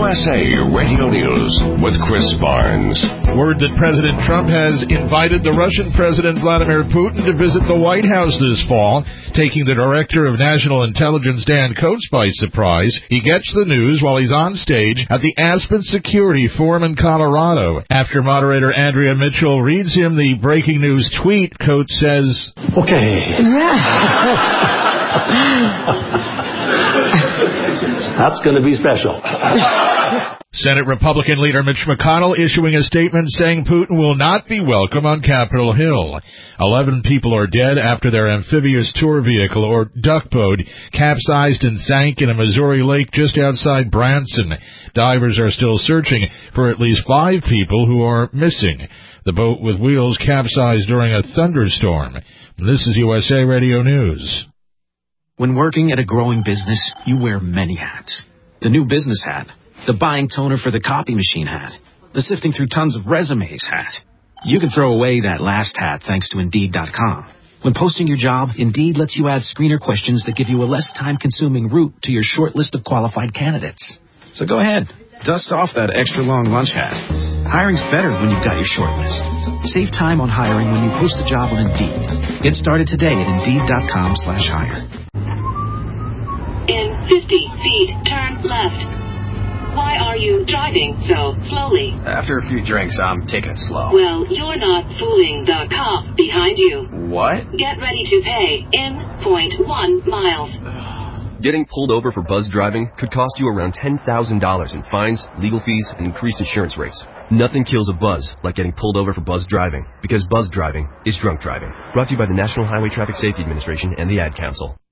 USA Radio News with Chris Barnes. Word that President Trump has invited the Russian President Vladimir Putin to visit the White House this fall, taking the Director of National Intelligence Dan Coats by surprise. He gets the news while he's on stage at the Aspen Security Forum in Colorado. After moderator Andrea Mitchell reads him the breaking news tweet, Coats says, "Okay. That's going to be special." Senate Republican leader Mitch McConnell issuing a statement saying Putin will not be welcome on Capitol Hill. 11 people are dead after their amphibious tour vehicle, or duck boat, capsized and sank in a Missouri lake just outside Branson. Divers are still searching for at least 5 people who are missing. The boat with wheels capsized during a thunderstorm. This is USA Radio News. When working at a growing business, you wear many hats. The new business hat, the buying toner for the copy machine hat, the sifting through tons of resumes hat. You can throw away that last hat thanks to Indeed.com. When posting your job, Indeed lets you add screener questions that give you a less time-consuming route to your short list of qualified candidates. So go ahead, dust off that extra long lunch hat. Hiring's better when you've got your short list. Save time on hiring when you post a job on Indeed. Get started today at Indeed.com/hire. In 50 feet, turn left. Why are you driving so slowly? After a few drinks, I'm taking it slow. Well, you're not fooling the cop behind you. What? Get ready to pay in 0.1 miles. Getting pulled over for buzz driving could cost you around $10,000 in fines, legal fees, and increased insurance rates. Nothing kills a buzz like getting pulled over for buzz driving, because buzz driving is drunk driving. Brought to you by the National Highway Traffic Safety Administration and the Ad Council.